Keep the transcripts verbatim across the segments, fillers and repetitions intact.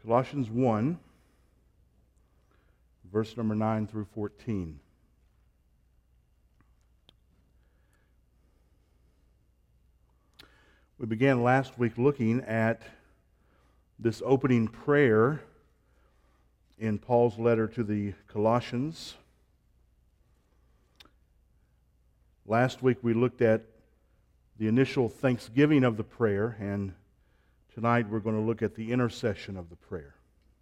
Colossians one, verse number nine through fourteen. We began last week looking at this opening prayer in Paul's letter to the Colossians. Last week we looked at the initial thanksgiving of the prayer, and tonight we're going to look at the intercession of the prayer.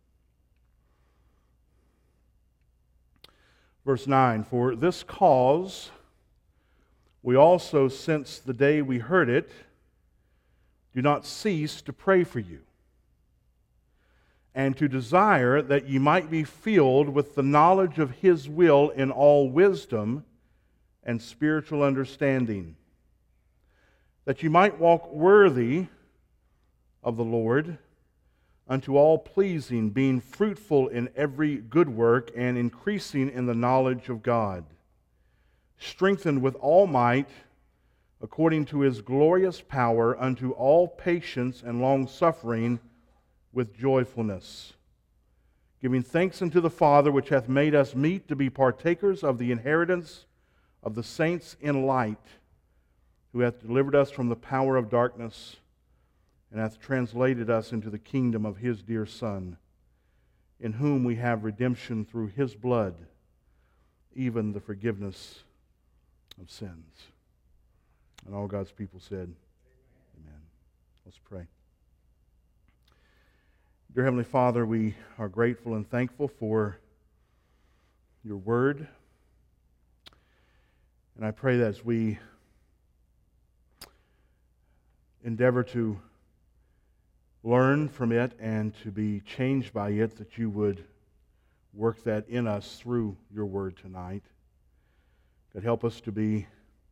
Verse nine, "For this cause we also, since the day we heard it, do not cease to pray for you, and to desire that ye might be filled with the knowledge of His will in all wisdom and spiritual understanding, that ye might walk worthy of the Lord, unto all pleasing, being fruitful in every good work, and increasing in the knowledge of God, strengthened with all might, according to His glorious power, unto all patience and long-suffering with joyfulness, giving thanks unto the Father, which hath made us meet to be partakers of the inheritance of the saints in light, who hath delivered us from the power of darkness, and hath translated us into the kingdom of His dear Son, in whom we have redemption through His blood, even the forgiveness of sins." And all God's people said, Amen. Let's pray. Dear Heavenly Father, we are grateful and thankful for your word. And I pray that as we endeavor to learn from it and to be changed by it, that you would work that in us through your word tonight. God, help us to be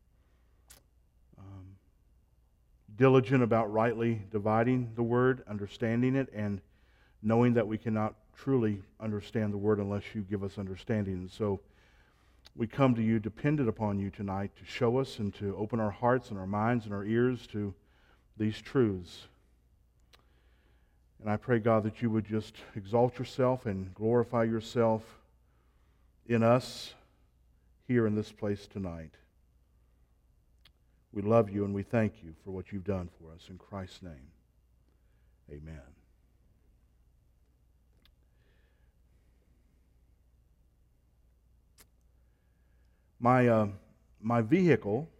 um, diligent about rightly dividing the word, understanding it, and knowing that we cannot truly understand the word unless you give us understanding. And so we come to you dependent upon you tonight to show us and to open our hearts and our minds and our ears to these truths. And I pray, God, that you would just exalt yourself and glorify yourself in us here in this place tonight. We love you and we thank you for what you've done for us. In Christ's name, amen. My, uh, my vehicle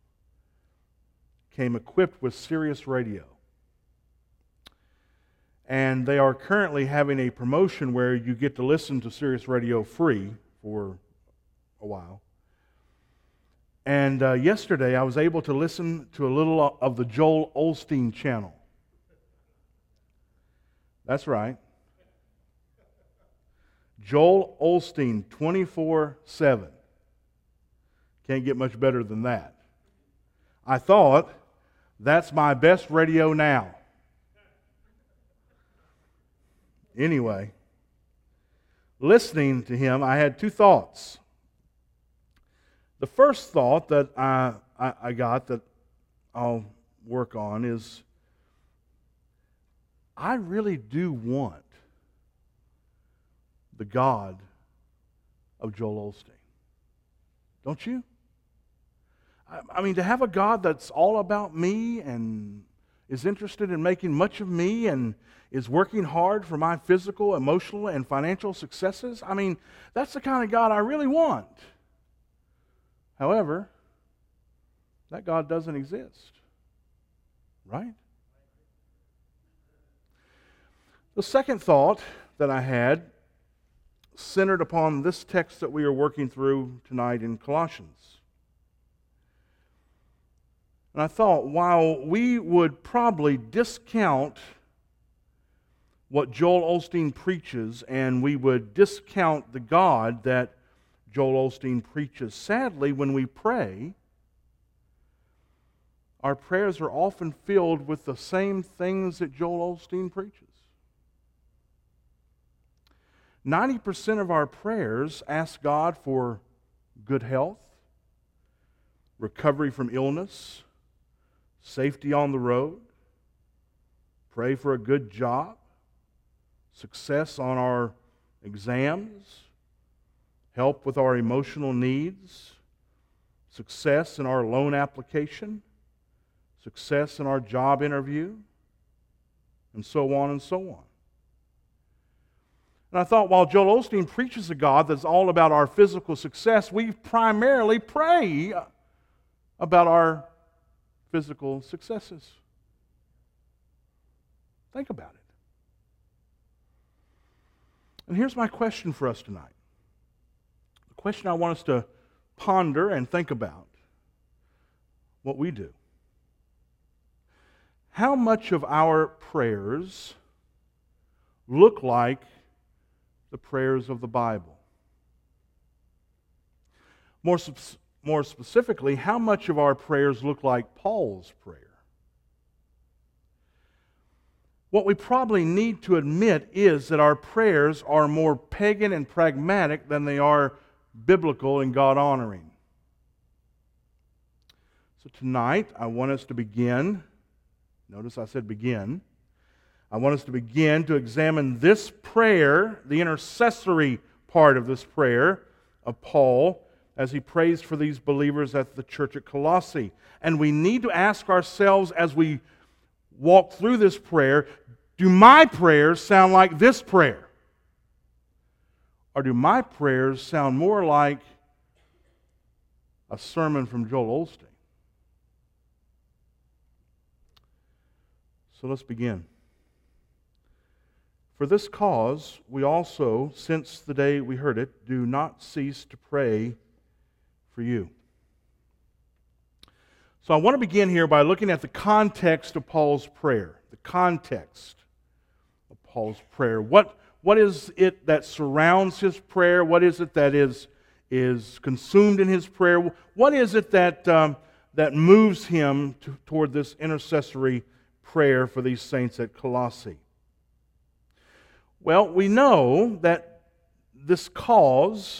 came equipped with Sirius Radio. And they are currently having a promotion where you get to listen to Sirius Radio free for a while. And uh, yesterday I was able to listen to a little of the Joel Osteen channel. That's right. Joel Osteen, twenty-four seven. Can't get much better than that. I thought, that's my best radio now. Anyway, listening to him, I had two thoughts. The first thought that I, I, I got that I'll work on is, I really do want the God of Joel Osteen. Don't you? I, I mean, to have a God that's all about me and is interested in making much of me and is working hard for my physical, emotional, and financial successes, I mean, that's the kind of God I really want. However, that God doesn't exist. Right? The second thought that I had centered upon this text that we are working through tonight in Colossians. And I thought, while we would probably discount what Joel Osteen preaches, and we would discount the God that Joel Osteen preaches, sadly, when we pray, our prayers are often filled with the same things that Joel Osteen preaches. ninety percent of our prayers ask God for good health, recovery from illness, safety on the road, pray for a good job, success on our exams, help with our emotional needs, success in our loan application, success in our job interview, and so on and so on. And I thought, while Joel Osteen preaches a God that's all about our physical success, we primarily pray about our physical successes. Think about it. And here's my question for us tonight. The question I want us to ponder and think about what we do. How much of our prayers look like the prayers of the Bible? More, more specifically, how much of our prayers look like Paul's prayer? What we probably need to admit is that our prayers are more pagan and pragmatic than they are biblical and God-honoring. So tonight, I want us to begin, notice I said begin, I want us to begin to examine this prayer, the intercessory part of this prayer of Paul, as he prays for these believers at the church at Colossae. And we need to ask ourselves as we walk through this prayer, do my prayers sound like this prayer? Or do my prayers sound more like a sermon from Joel Osteen? So let's begin. For this cause, we also, since the day we heard it, do not cease to pray for you. So I want to begin here by looking at the context of Paul's prayer. The context of Paul's prayer. What, what is it that surrounds his prayer? What is it that is, is consumed in his prayer? What is it that, um, that moves him to, toward this intercessory prayer for these saints at Colossae? Well, we know that this cause,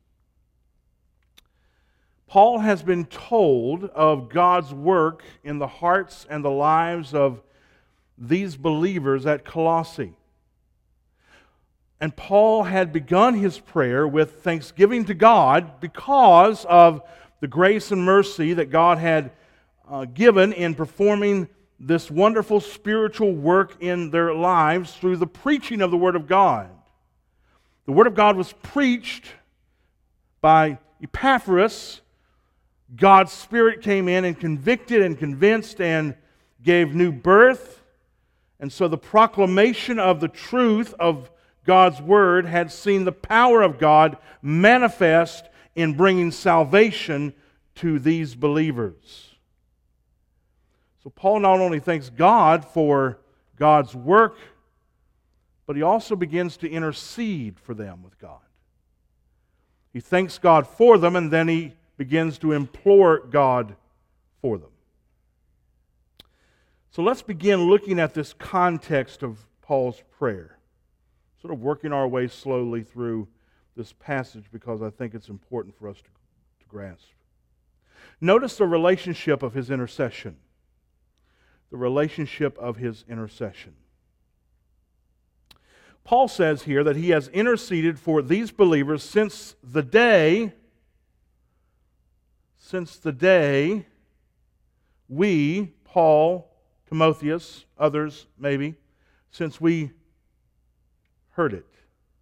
Paul has been told of God's work in the hearts and the lives of these believers at Colossae. And Paul had begun his prayer with thanksgiving to God because of the grace and mercy that God had uh, given in performing this wonderful spiritual work in their lives through the preaching of the Word of God. The Word of God was preached by Epaphras. God's Spirit came in and convicted and convinced and gave new birth. And so the proclamation of the truth of God's Word had seen the power of God manifest in bringing salvation to these believers. So Paul not only thanks God for God's work, but he also begins to intercede for them with God. He thanks God for them, and then he begins to implore God for them. So let's begin looking at this context of Paul's prayer, sort of working our way slowly through this passage because I think it's important for us to, to grasp. Notice the relationship of his intercession. The relationship of his intercession. Paul says here that he has interceded for these believers since the day, since the day we, Paul, Timotheus, others maybe, since we heard it.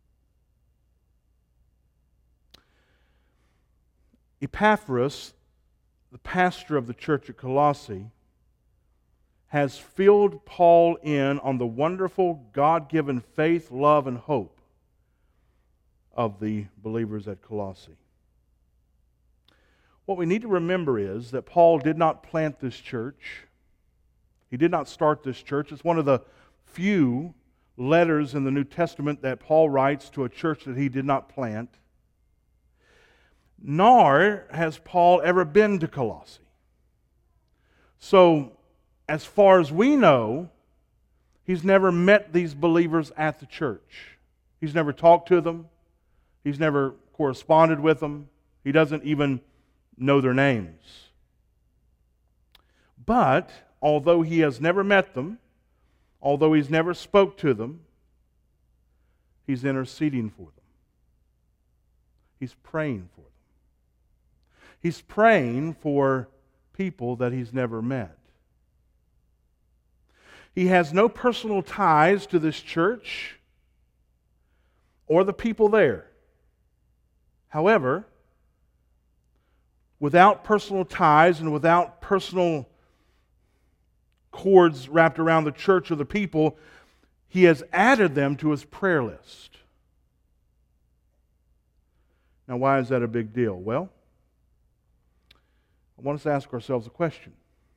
Epaphras, the pastor of the church at Colossae, has filled Paul in on the wonderful God-given faith, love, and hope of the believers at Colossae. What we need to remember is that Paul did not plant this church. He did not start this church. It's one of the few letters in the New Testament that Paul writes to a church that he did not plant. Nor has Paul ever been to Colossae. So, as far as we know, he's never met these believers at the church. He's never talked to them. He's never corresponded with them. He doesn't even know their names. But, although he has never met them, although he's never spoke to them, He's interceding for them. He's praying for them. He's praying for people that he's never met. He has no personal ties to this church or the people there. However, without personal ties and without personal cords wrapped around the church or the people, he has added them to his prayer list. Now, why is that a big deal? Well, I want us to ask ourselves a question.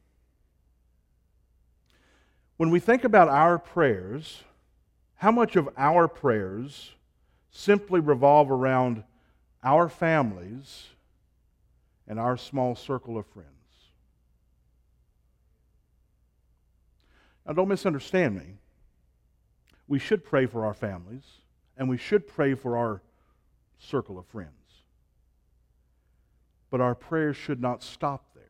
When we think about our prayers, how much of our prayers simply revolve around our families and our small circle of friends? Now, don't misunderstand me. We should pray for our families, and we should pray for our circle of friends. But our prayers should not stop there.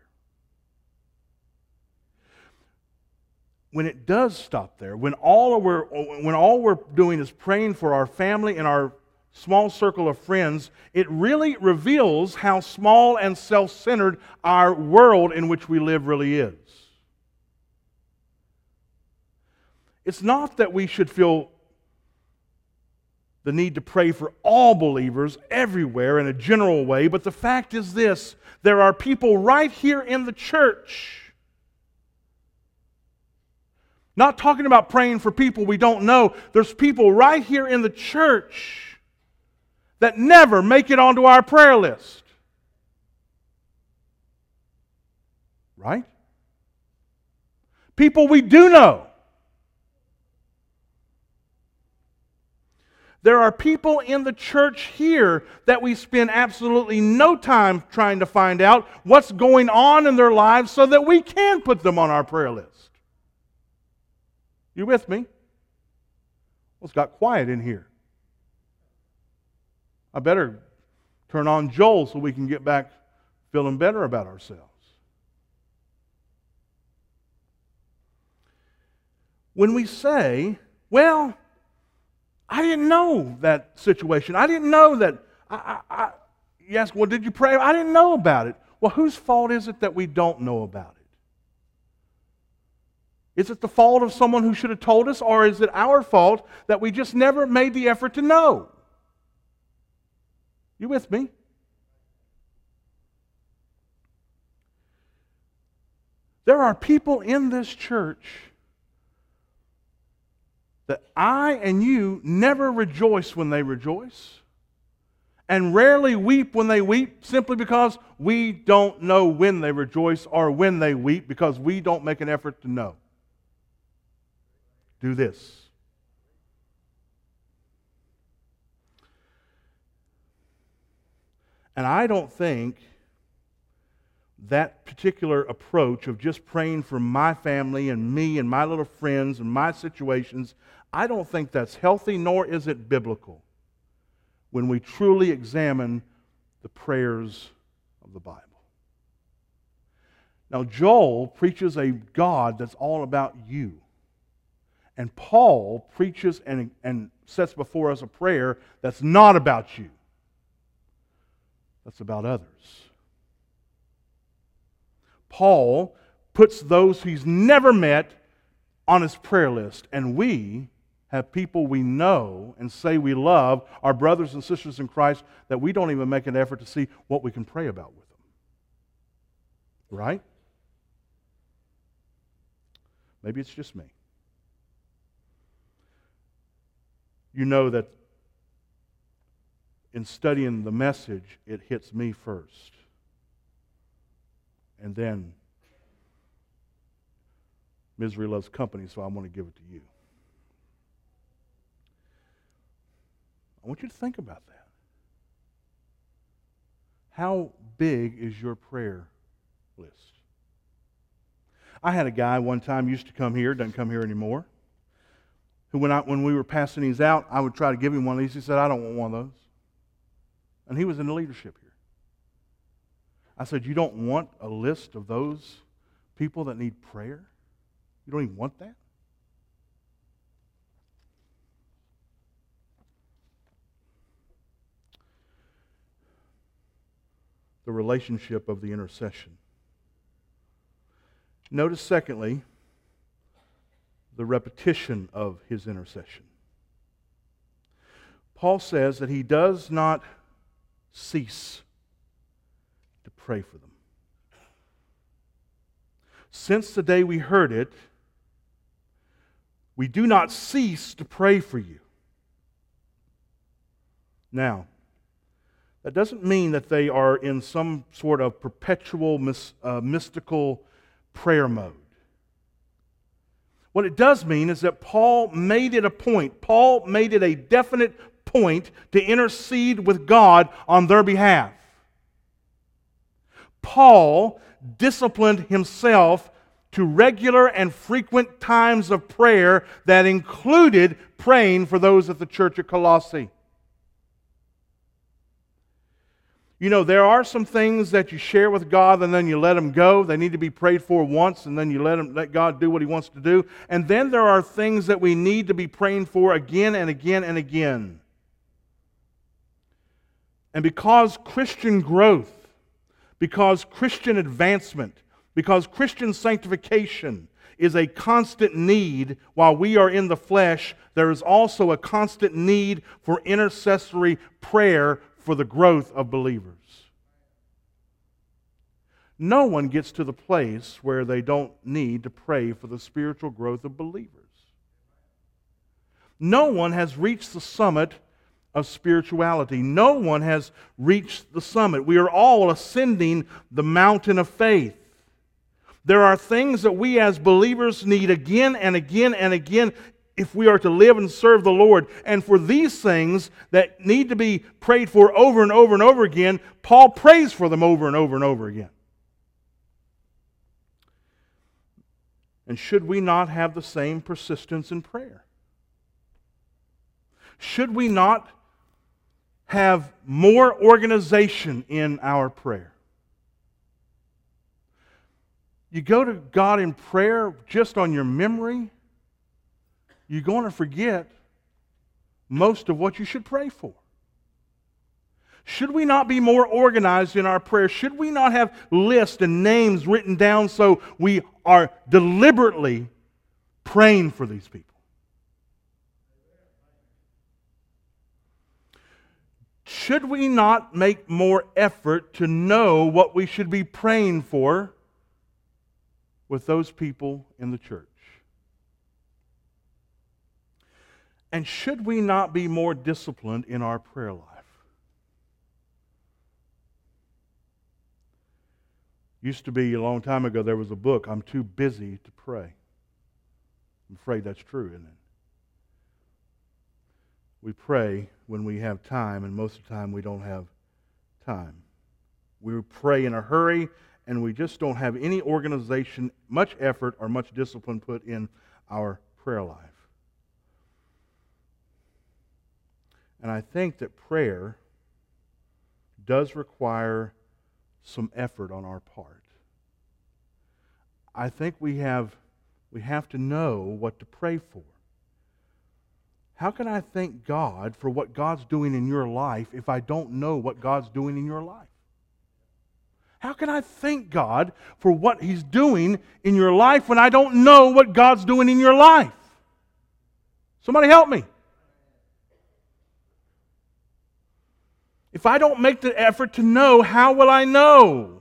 When it does stop there, when all we're, when all we're doing is praying for our family and our small circle of friends, it really reveals how small and self-centered our world in which we live really is. It's not that we should feel the need to pray for all believers everywhere in a general way, but the fact is this: there are people right here in the church. Not talking about praying for people we don't know. There's people right here in the church that never make it onto our prayer list. Right? People we do know. There are people in the church here that we spend absolutely no time trying to find out what's going on in their lives so that we can put them on our prayer list. You with me? Well, it's got quiet in here. I better turn on Joel so we can get back feeling better about ourselves. When we say, well, I didn't know that situation. I didn't know that. I, I, I, you ask, well, did you pray? I didn't know about it. Well, whose fault is it that we don't know about it? Is it the fault of someone who should have told us, or is it our fault that we just never made the effort to know? You with me? There are people in this church that I and you never rejoice when they rejoice, and rarely weep when they weep, simply because we don't know when they rejoice or when they weep, because we don't make an effort to know. Do this. And I don't think that particular approach of just praying for my family and me and my little friends and my situations, I don't think that's healthy, nor is it biblical when we truly examine the prayers of the Bible. Now, Joel preaches a God that's all about you. And Paul preaches and, and sets before us a prayer that's not about you. That's about others. Paul puts those he's never met on his prayer list, and we have people we know and say we love, our brothers and sisters in Christ, that we don't even make an effort to see what we can pray about with them. Right? Maybe it's just me. You know that in studying the message, it hits me first. And then, misery loves company, so I want to give it to you. I want you to think about that. How big is your prayer list? I had a guy one time used to come here, doesn't come here anymore, who when, I, when we were passing these out, I would try to give him one of these. He said, I don't want one of those. And he was in the leadership here. I said, you don't want a list of those people that need prayer? You don't even want that? the relationship of the intercession. Notice, secondly, the repetition of his intercession. Paul says that he does not cease to pray for them. Since the day we heard it, we do not cease to pray for you. Now, that doesn't mean that they are in some sort of perpetual mis, uh, mystical prayer mode. What it does mean is that Paul made it a point, Paul made it a definite point to intercede with God on their behalf. Paul disciplined himself to regular and frequent times of prayer that included praying for those at the church at Colossae. You know, there are some things that you share with God and then you let them go. They need to be prayed for once and then you let, him, let God do what He wants to do. And then there are things that we need to be praying for again and again and again. And because Christian growth, because Christian advancement, because Christian sanctification is a constant need while we are in the flesh, there is also a constant need for intercessory prayer for the growth of believers. No one gets to the place where they don't need to pray for the spiritual growth of believers. No one has reached the summit of spirituality. No one has reached the summit. We are all ascending the mountain of faith. There are things that we as believers need again and again and again if we are to live and serve the Lord. And for these things that need to be prayed for over and over and over again, Paul prays for them over and over and over again. And should we not have the same persistence in prayer? Should we not have more organization in our prayer? You go to God in prayer just on your memory, you're going to forget most of what you should pray for. Should we not be more organized in our prayer? Should we not have lists and names written down so we are deliberately praying for these people? Should we not make more effort to know what we should be praying for with those people in the church? And should we not be more disciplined in our prayer life? Used to be a long time ago, there was a book, I'm Too Busy to Pray. I'm afraid that's true, isn't it? We pray when we have time, and most of the time we don't have time. We pray in a hurry, and we just don't have any organization, much effort, or much discipline put in our prayer life. And I think that prayer does require some effort on our part. I think we have, we have to know what to pray for. How can I thank God for what God's doing in your life if I don't know what God's doing in your life? How can I thank God for what He's doing in your life when I don't know what God's doing in your life? Somebody help me. If I don't make the effort to know, how will I know?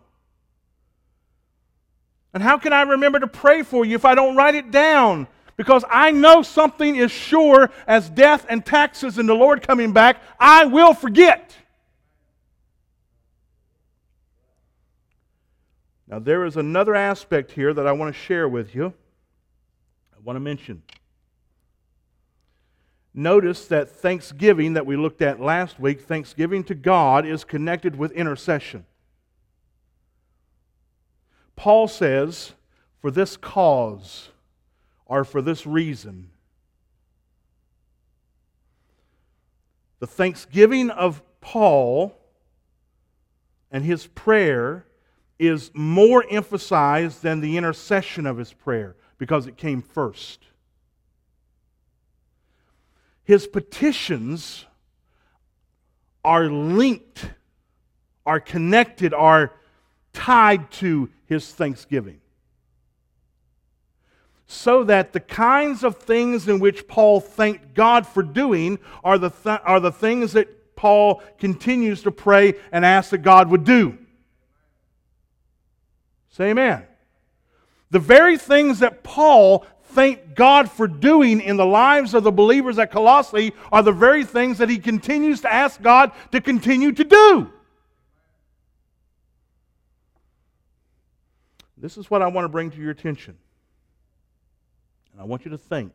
And how can I remember to pray for you if I don't write it down? Because I know something is sure as death and taxes and the Lord coming back, I will forget. Now there is another aspect here that I want to share with you. I want to mention. Notice that thanksgiving that we looked at last week, thanksgiving to God, is connected with intercession. Paul says, for this cause, or for this reason. The thanksgiving of Paul and his prayer is more emphasized than the intercession of his prayer because it came first. His petitions are linked are connected, are tied to his thanksgiving. So that the kinds of things in which Paul thanked God for doing are the, th- are the things that Paul continues to pray and ask that God would do. Say amen. The very things that Paul thanked God for doing in the lives of the believers at Colossae are the very things that he continues to ask God to continue to do. This is what I want to bring to your attention. And I want you to think.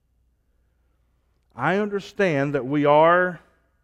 I understand that we are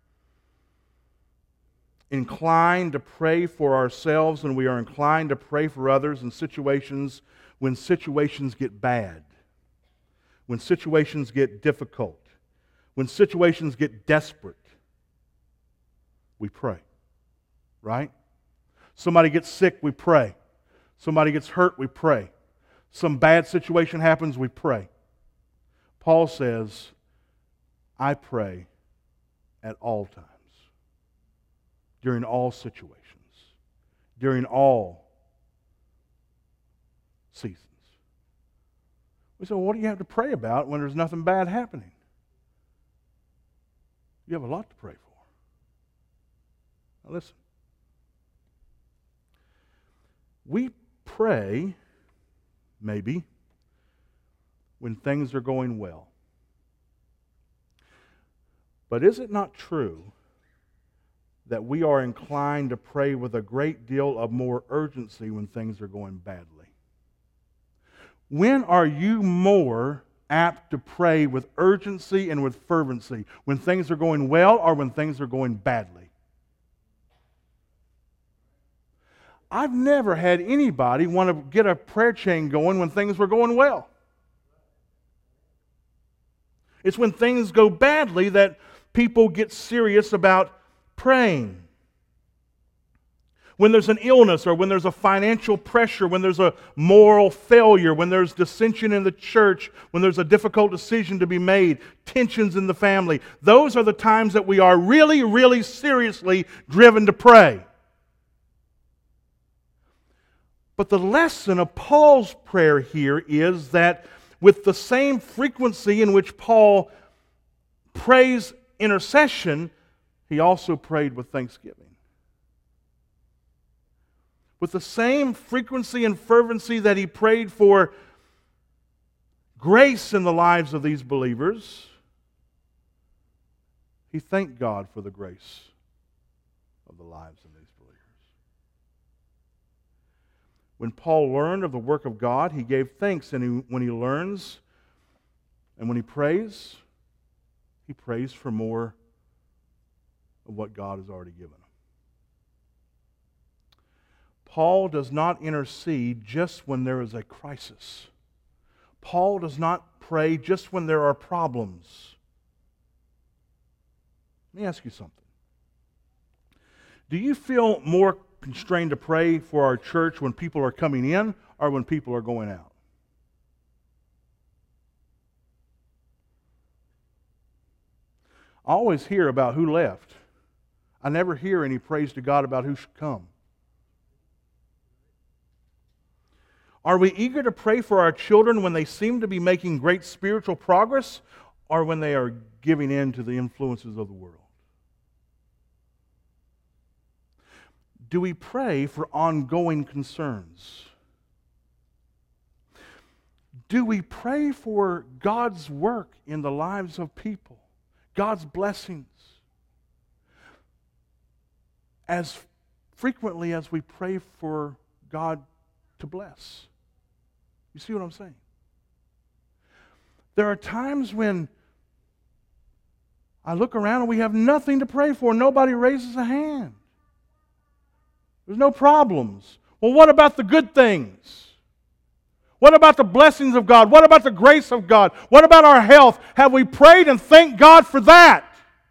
inclined to pray for ourselves and we are inclined to pray for others in situations when situations get bad, when situations get difficult, when situations get desperate. We pray, right? Somebody gets sick, we pray. Somebody gets hurt, we pray. Some bad situation happens, we pray. Paul says, I pray at all times, during all situations, during all seasons. We say, well, what do you have to pray about when there's nothing bad happening? You have a lot to pray for. Now listen. We pray, maybe, when things are going well. But is it not true that we are inclined to pray with a great deal of more urgency when things are going badly? When are you more apt to pray with urgency and with fervency? When things are going well or when things are going badly? I've never had anybody want to get a prayer chain going when things were going well. It's when things go badly that people get serious about praying. When there's an illness or when there's a financial pressure, when there's a moral failure, when there's dissension in the church, when there's a difficult decision to be made, tensions in the family, those are the times that we are really, really seriously driven to pray. But the lesson of Paul's prayer here is that with the same frequency in which Paul prays intercession, he also prayed with thanksgiving. With the same frequency and fervency that he prayed for grace in the lives of these believers, he thanked God for the grace of the lives of these believers. When Paul learned of the work of God, he gave thanks, and he, when he learns and when he prays, he prays for more of what God has already given him. Paul does not intercede just when there is a crisis. Paul does not pray just when there are problems. Let me ask you something. Do you feel more constrained to pray for our church when people are coming in or when people are going out? I always hear about who left. I never hear any praise to God about who should come. Are we eager to pray for our children when they seem to be making great spiritual progress or when they are giving in to the influences of the world? Do we pray for ongoing concerns? Do we pray for God's work in the lives of people? God's blessings? As frequently as we pray for God to bless. You see what I'm saying? There are times when I look around and we have nothing to pray for. Nobody raises a hand. There's no problems. Well, what about the good things? What about the blessings of God? What about the grace of God? What about our health? Have we prayed and thanked God for that?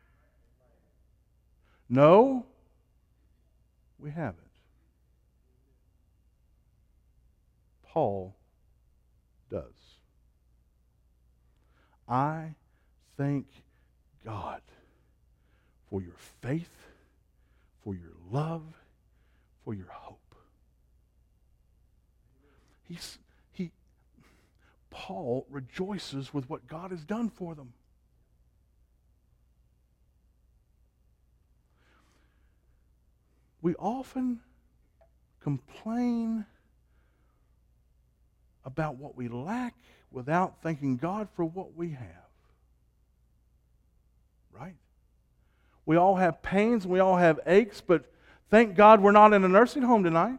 No, we haven't. Paul does. I thank God for your faith, for your love, for your hope. He's, he, Paul rejoices with what God has done for them. We often complain about what we lack without thanking God for what we have. Right? We all have pains, we all have aches, but thank God we're not in a nursing home tonight.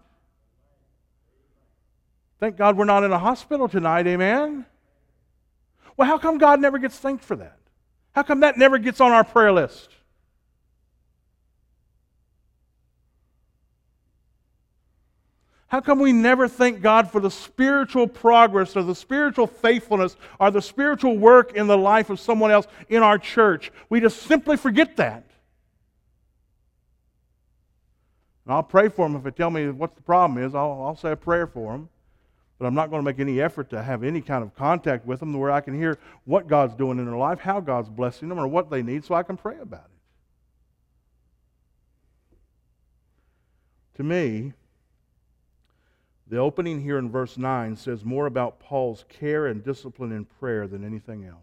Thank God we're not in a hospital tonight, amen? Well, how come God never gets thanked for that? How come that never gets on our prayer list? How come we never thank God for the spiritual progress or the spiritual faithfulness or the spiritual work in the life of someone else in our church? We just simply forget that. And I'll pray for them if they tell me what the problem is. I'll, I'll say a prayer for them. But I'm not going to make any effort to have any kind of contact with them where I can hear what God's doing in their life, how God's blessing them, or what they need so I can pray about it. To me, the opening here in verse nine says more about Paul's care and discipline in prayer than anything else.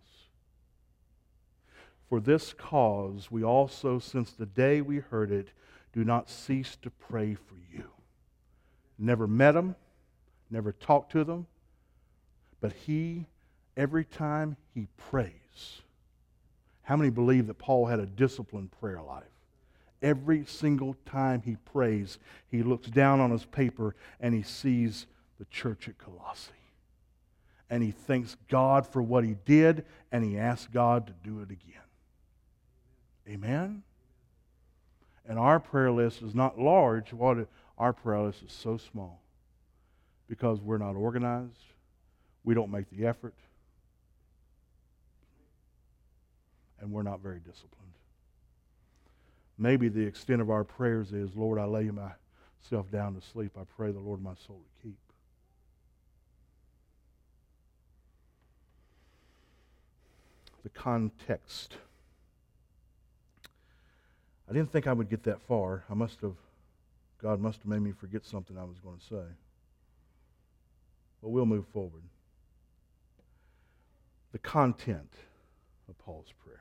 For this cause we also, since the day we heard it, do not cease to pray for you. Never met them, never talked to them, but he, every time he prays. How many believe that Paul had a disciplined prayer life? Every single time he prays, he looks down on his paper and he sees the church at Colossae. And he thanks God for what he did, and he asks God to do it again. Amen? And our prayer list is not large. What our prayer list is so small. Because we're not organized. We don't make the effort. And we're not very disciplined. Maybe the extent of our prayers is, Lord, I lay myself down to sleep. I pray the Lord my soul to keep. The context. I didn't think I would get that far. I must have, God must have made me forget something I was going to say. But we'll move forward. The content of Paul's prayer.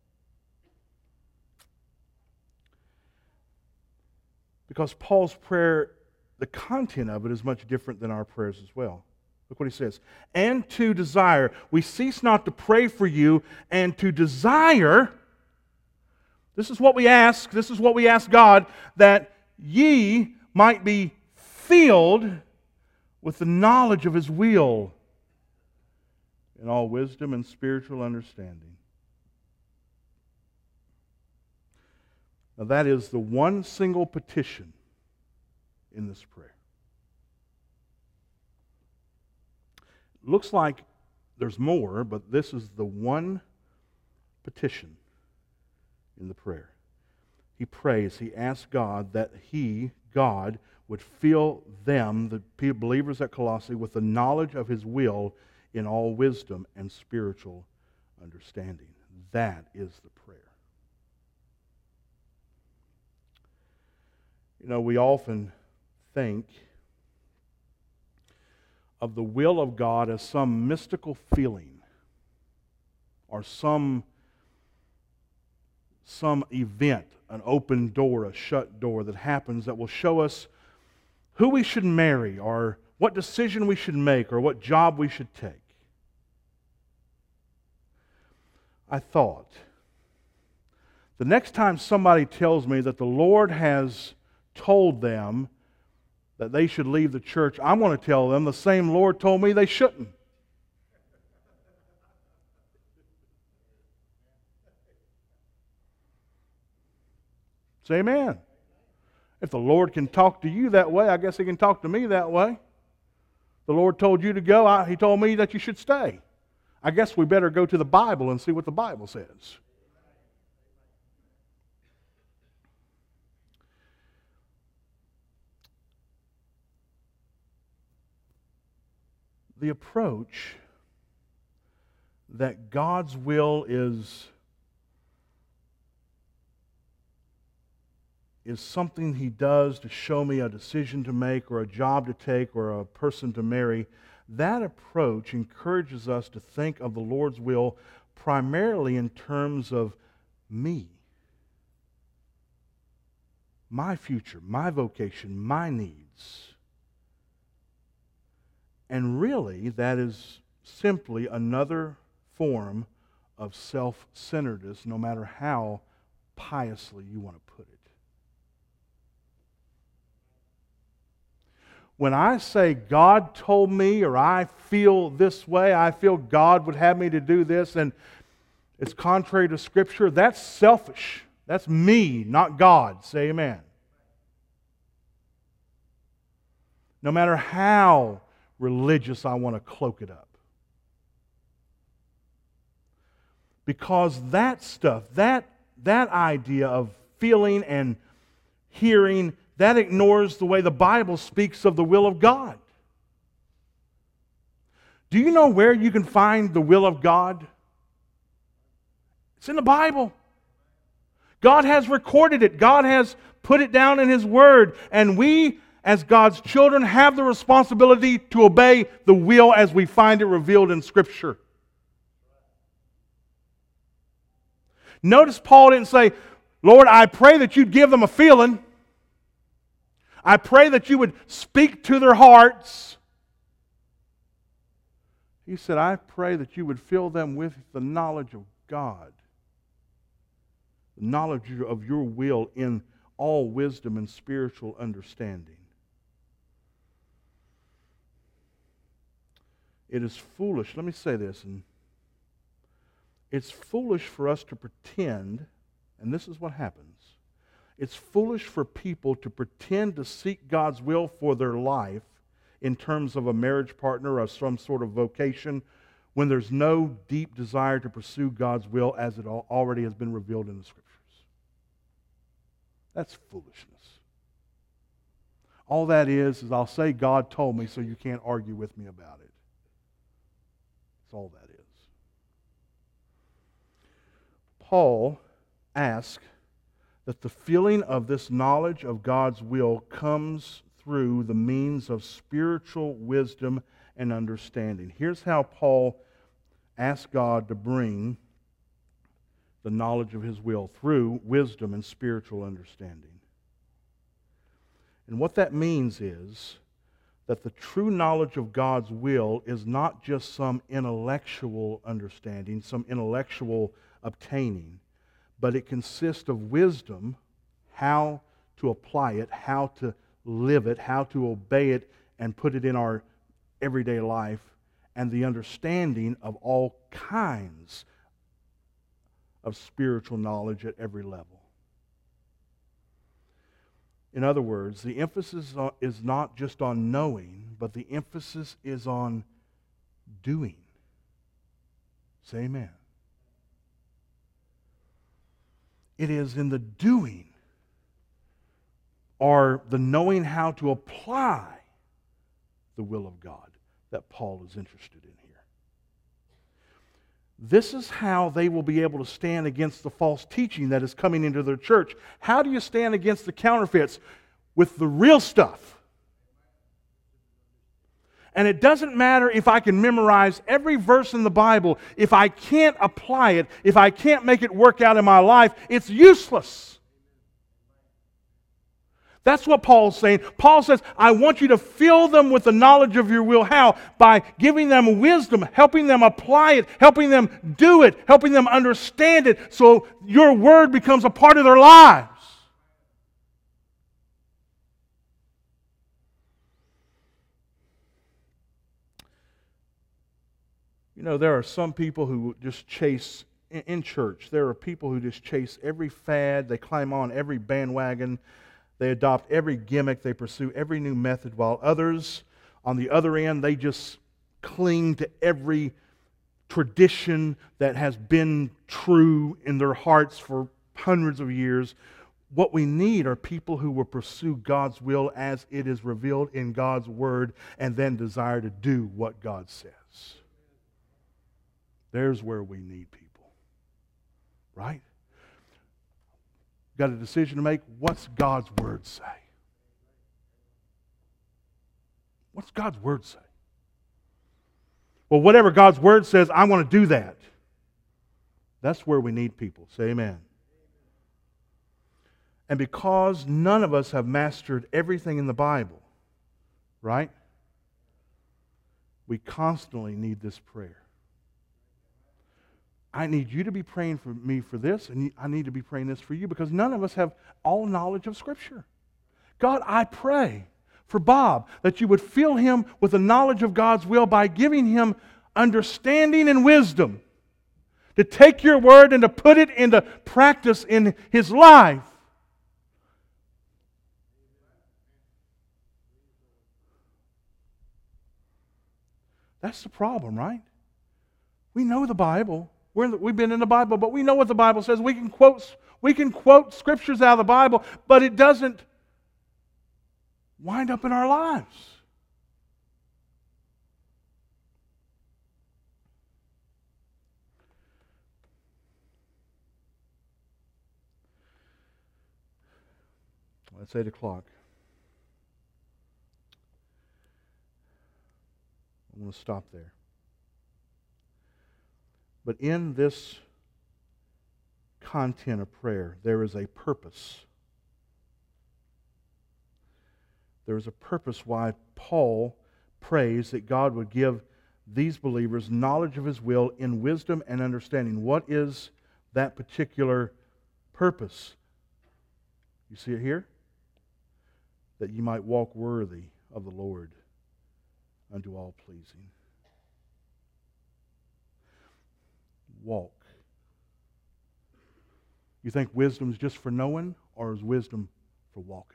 Because Paul's prayer, the content of it is much different than our prayers as well. Look what he says. And to desire, we cease not to pray for you, and to desire, this is what we ask, this is what we ask God, that ye might be filled with the knowledge of His will in all wisdom and spiritual understanding. Now that is the one single petition in this prayer. Looks like there's more, but this is the one petition in the prayer. He prays, he asks God that He, God, would fill them, the believers at Colossae, with the knowledge of His will in all wisdom and spiritual understanding. That is the prayer. You know, we often think of the will of God as some mystical feeling or some, some event, an open door, a shut door that happens that will show us who we should marry or what decision we should make or what job we should take. I thought, the next time somebody tells me that the Lord has told them that they should leave the church, I'm going to tell them the same Lord told me they shouldn't. Say amen. If the Lord can talk to you that way, I guess He can talk to me that way. The Lord told you to go, I, He told me that you should stay. I guess we better go to the Bible and see what the Bible says. The approach that God's will is is something He does to show me a decision to make or a job to take or a person to marry, that approach encourages us to think of the Lord's will primarily in terms of me, my future, my vocation, my needs. And really, that is simply another form of self-centeredness, no matter how piously you want to put it. When I say God told me, or I feel this way, I feel God would have me to do this, and it's contrary to Scripture, that's selfish. That's me, not God. Say amen. No matter how religious I want to cloak it up. Because that stuff, that, that idea of feeling and hearing, that ignores the way the Bible speaks of the will of God. Do you know where you can find the will of God? It's in the Bible. God has recorded it. God has put it down in His Word. And we, as God's children, have the responsibility to obey the will as we find it revealed in Scripture. Notice Paul didn't say, Lord, I pray that you'd give them a feeling. I pray that you would speak to their hearts. He said, I pray that you would fill them with the knowledge of God, the knowledge of your will in all wisdom and spiritual understanding. It is foolish, let me say this, and it's foolish for us to pretend, and this is what happens. It's foolish for people to pretend to seek God's will for their life in terms of a marriage partner or some sort of vocation when there's no deep desire to pursue God's will as it already has been revealed in the Scriptures. That's foolishness. All that is, is I'll say God told me so you can't argue with me about it. That's all that is. Paul asks that the feeling of this knowledge of God's will comes through the means of spiritual wisdom and understanding. Here's how Paul asks God to bring the knowledge of His will through wisdom and spiritual understanding. And what that means is that the true knowledge of God's will is not just some intellectual understanding, some intellectual obtaining, but it consists of wisdom, how to apply it, how to live it, how to obey it and put it in our everyday life, and the understanding of all kinds of spiritual knowledge at every level. In other words, the emphasis is not just on knowing, but the emphasis is on doing. Say amen. It is in the doing or the knowing how to apply the will of God that Paul is interested in here. This is how they will be able to stand against the false teaching that is coming into their church. How do you stand against the counterfeits? With the real stuff. And it doesn't matter if I can memorize every verse in the Bible. If I can't apply it, if I can't make it work out in my life, it's useless. That's what Paul's saying. Paul says, I want you to fill them with the knowledge of your will. How? By giving them wisdom, helping them apply it, helping them do it, helping them understand it, so your word becomes a part of their lives. You know, there are some people who just chase, in church, there are people who just chase every fad, they climb on every bandwagon, they adopt every gimmick, they pursue every new method, while others, on the other end, they just cling to every tradition that has been true in their hearts for hundreds of years. What we need are people who will pursue God's will as it is revealed in God's Word and then desire to do what God says. There's where we need people. Right? got a decision to make. What's God's Word say? What's God's Word say? Well, whatever God's Word says, I want to do that. That's where we need people. Say amen. And because none of us have mastered everything in the Bible, right? We constantly need this prayer. I need you to be praying for me for this, and I need to be praying this for you, because none of us have all knowledge of Scripture. God, I pray for Bob that you would fill him with the knowledge of God's will by giving him understanding and wisdom to take your word and to put it into practice in his life. That's the problem, right? We know the Bible. We're in the, we've been in the Bible, but we know what the Bible says. We can quote, we can quote scriptures out of the Bible, but it doesn't wind up in our lives. Well, it's eight o'clock. I'm going to stop there. But in this content of prayer, there is a purpose. There is a purpose why Paul prays that God would give these believers knowledge of His will in wisdom and understanding. What is that particular purpose? You see it here? That you might walk worthy of the Lord unto all pleasing. Walk. You think wisdom is just for knowing, or is wisdom for walking?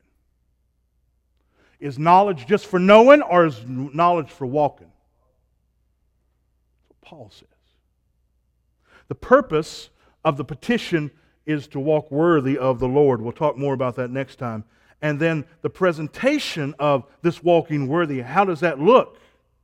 Is knowledge just for knowing, or is knowledge for walking? That's what Paul says. The purpose of the petition is to walk worthy of the Lord. We'll talk more about that next time. And then the presentation of this walking worthy, how does that look?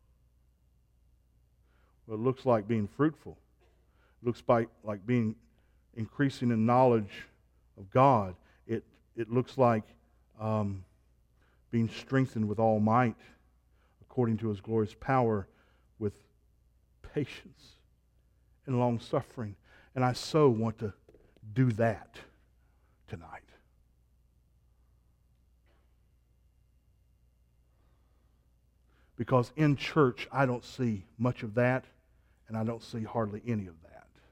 Well, it looks like being fruitful. It looks like, like being increasing in knowledge of God. It, it looks like um, being strengthened with all might according to His glorious power, with patience and long suffering. And I so want to do that tonight. Because in church, I don't see much of that, and I don't see hardly any of that.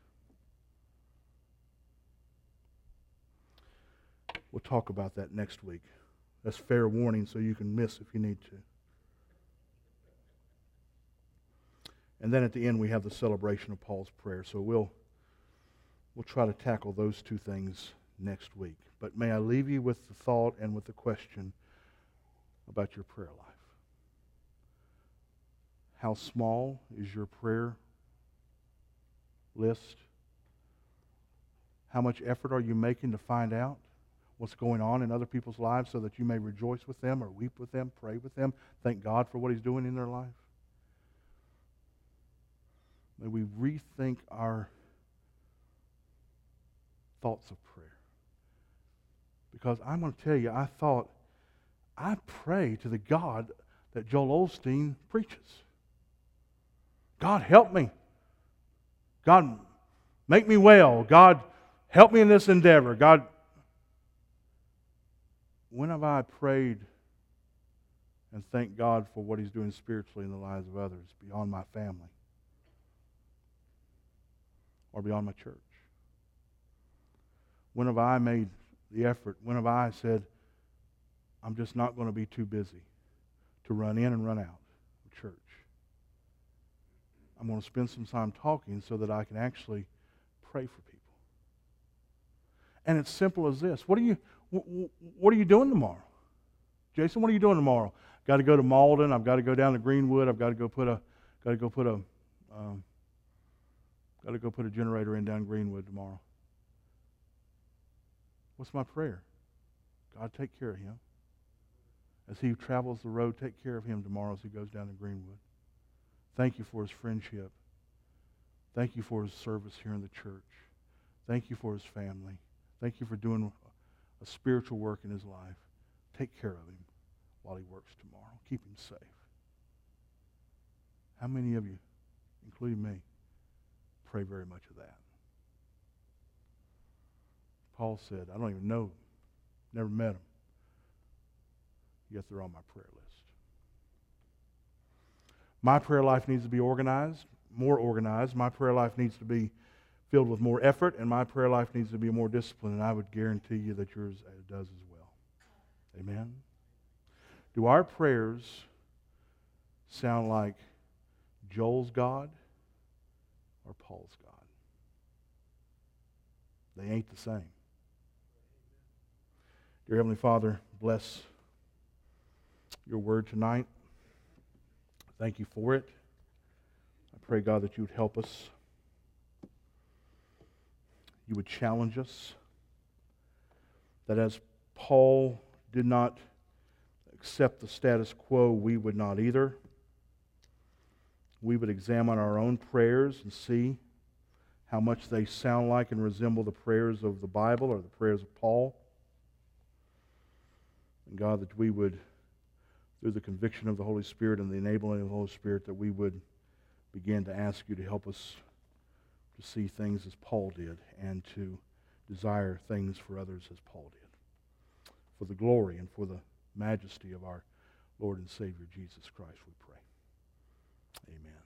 We'll talk about that next week. That's fair warning, so you can miss if you need to. And then at the end, we have the celebration of Paul's prayer. So we'll, we'll try to tackle those two things next week. But may I leave you with the thought and with the question about your prayer life. How small is your prayer list? How much effort are you making to find out what's going on in other people's lives so that you may rejoice with them or weep with them, pray with them, thank God for what He's doing in their life? May we rethink our thoughts of prayer. Because I'm going to tell you, I thought, I pray to the God that Joel Osteen preaches. God, help me. God, make me well. God, help me in this endeavor. God, when have I prayed and thanked God for what He's doing spiritually in the lives of others beyond my family or beyond my church? When have I made the effort? When have I said, I'm just not going to be too busy to run in and run out of church? I'm going to spend some time talking so that I can actually pray for people. And it's simple as this. What are you what are you doing tomorrow? Jason, what are you doing tomorrow? Got to go to Malden. I've got to go down to Greenwood. I've got to go put a got to go put a um, got to go put a generator in down Greenwood tomorrow. What's my prayer? God, take care of him. As he travels the road, take care of him tomorrow as he goes down to Greenwood. Thank you for his friendship. Thank you for his service here in the church. Thank you for his family. Thank you for doing a spiritual work in his life. Take care of him while he works tomorrow. Keep him safe. How many of you, including me, pray very much of that? Paul said, I don't even know, never met them, yet they're on my prayer list. My prayer life needs to be organized, more organized. My prayer life needs to be filled with more effort, and my prayer life needs to be more disciplined, and I would guarantee you that yours does as well. Amen? Do our prayers sound like Joel's God or Paul's God? They ain't the same. Dear Heavenly Father, bless your word tonight. Thank you for it. I pray, God, that you would help us. You would challenge us. That as Paul did not accept the status quo, we would not either. We would examine our own prayers and see how much they sound like and resemble the prayers of the Bible or the prayers of Paul. And God, that we would, through the conviction of the Holy Spirit and the enabling of the Holy Spirit, that we would begin to ask you to help us to see things as Paul did and to desire things for others as Paul did. For the glory and for the majesty of our Lord and Savior Jesus Christ, we pray. Amen.